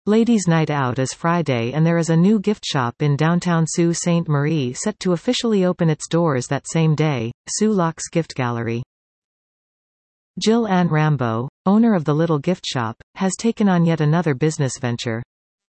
Ladies' Night Out is Friday and there is a new gift shop in downtown Sault Ste. Marie set to officially open its doors that same day, Sue Locke's Gift Gallery. Jill Ann Rambo, owner of the Little Gift Shop, has taken on yet another business venture.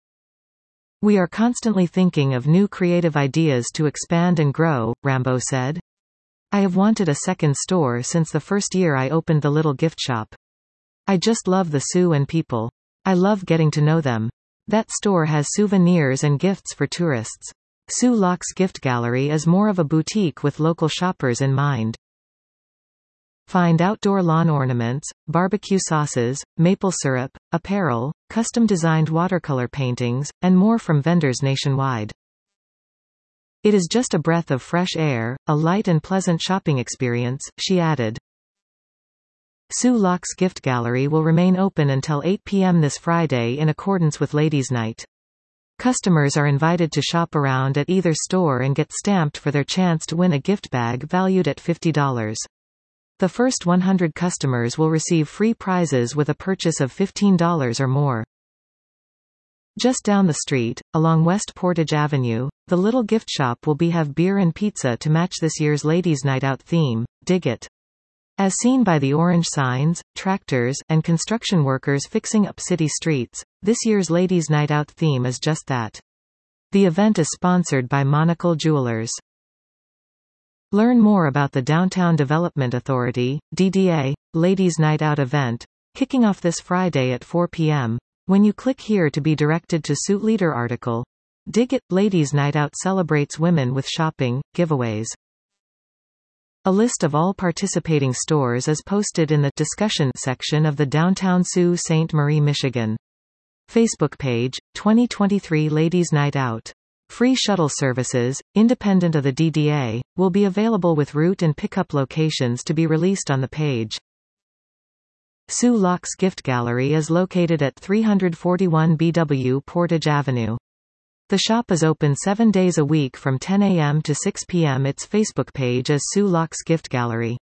"We are constantly thinking of new creative ideas to expand and grow," Rambo said. "I have wanted a second store since the first year I opened the Little Gift Shop. I just love the Sioux and people. I love getting to know them. That store has souvenirs and gifts for tourists. Sue Locke's Gift Gallery is more of a boutique with local shoppers in mind. Find outdoor lawn ornaments, barbecue sauces, maple syrup, apparel, custom-designed watercolor paintings, and more from vendors nationwide. It is just a breath of fresh air, a light and pleasant shopping experience," she added. Sue Locke's Gift Gallery will remain open until 8 p.m. this Friday in accordance with Ladies' Night. Customers are invited to shop around at either store and get stamped for their chance to win a gift bag valued at $50. The first 100 customers will receive free prizes with a purchase of $15 or more. Just down the street, along West Portage Avenue, the Little Gift Shop will have beer and pizza to match this year's Ladies' Night Out theme, Dig It. As seen by the orange signs, tractors, and construction workers fixing up city streets, this year's Ladies' Night Out theme is just that. The event is sponsored by Monocle Jewelers. Learn more about the Downtown Development Authority, DDA, Ladies' Night Out event, kicking off this Friday at 4 p.m., when you click here to be directed to Suit Leader article. Dig It, Ladies' Night Out celebrates women with shopping, giveaways. A list of all participating stores is posted in the discussion section of the Downtown Sault Ste. Marie, Michigan Facebook page, 2023 Ladies' Night Out. Free shuttle services, independent of the DDA, will be available with route and pickup locations to be released on the page. Sue Locke's Gift Gallery is located at 341 BW Portage Avenue. The shop is open 7 days a week from 10 a.m. to 6 p.m. Its Facebook page is Sue Locke's Gift Gallery.